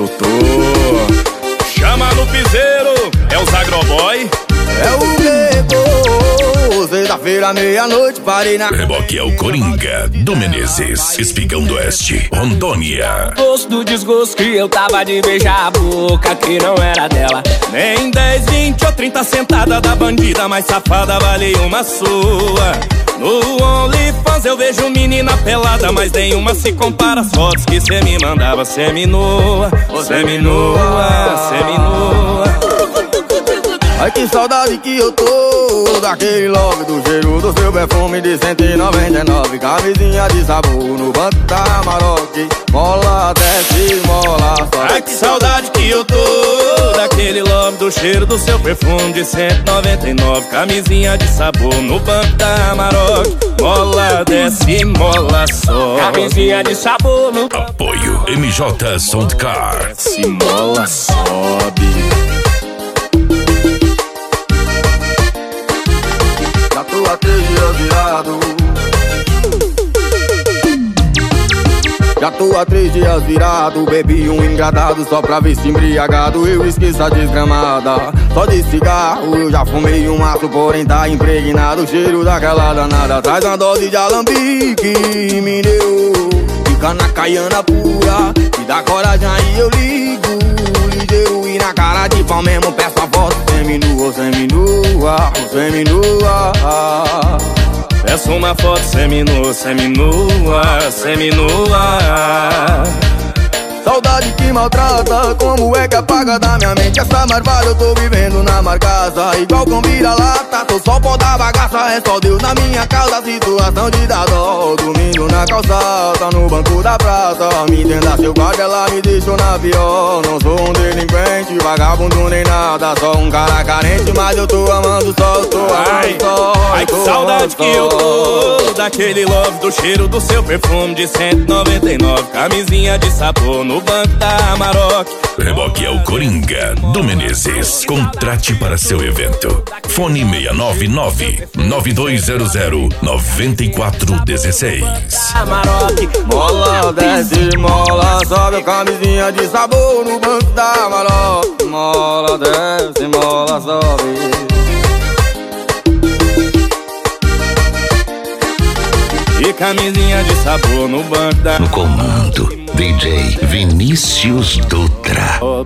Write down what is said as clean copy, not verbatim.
doutor. Chama no piseiro, é os agroboy. É o Nego, sexta-feira, meia-noite, parei na... Reboque é o Coringa, do Menezes, Espigão do Oeste, Rondônia. Gosto do desgosto que eu tava de beijar a boca que não era dela. Nem 10, 20 ou 30 sentada da bandida mais safada vale uma sua. No OnlyFans eu vejo menina pelada, mas nenhuma se compara às fotos que cê me mandava. Seminua, seminua, seminua. Ai, que saudade que eu tô daquele love, do cheiro do seu perfume de 199. Camisinha de sabor no banco da Maroc. Mola, desce, mola, sobe. Ai, que saudade que eu tô daquele love, do cheiro do seu perfume de 199. Camisinha de sabor no banco da Maroc. Mola, desce, mola, sobe. Camisinha de sabor no... Apoio MJ Soundcar. Desce, mola, sobe. Já tô há 3 dias virado. Já tô há 3 dias virado. Bebi um engradado só pra ver se embriagado eu esqueço a desgramada. Só de cigarro eu já fumei um maço, porém tá impregnado o cheiro daquela danada. Traz uma dose de alambique e me deu. Fica na caiana pura, me dá coragem aí eu ligo. Ligeiro e na cara de pau mesmo peço a foto. Seminua, seminua, seminua. Peço uma foto seminua, seminua, seminua. Saudade que maltrata, como é que apaga da minha mente essa marvada? Eu tô vivendo na marcaça, igual com vira-lata. Tô só pó da bagaça, é só Deus na minha causa. Situação de dar dó, dormindo na calçada, no banco da praça. Me entenda, seu guarda, ela me deixou na pior. Não sou um delinquente, vagabundo nem nada, só um cara carente, mas eu tô amando só, eu tô amando só. Ai, que saudade que eu tô daquele love, do cheiro do seu perfume de 199. Camisinha de sabor no banco da Maroc. Reboque é o Coringa, do Menezes. Contrate para seu evento. Fone 699-9200-9416. Mola, desce, mola, sobe. Camisinha de sabor no banco da Maroc. Mola, desce, mola, sobe. E camisinha de sabor no banco da... No comando, DJ Vinícius Dutra.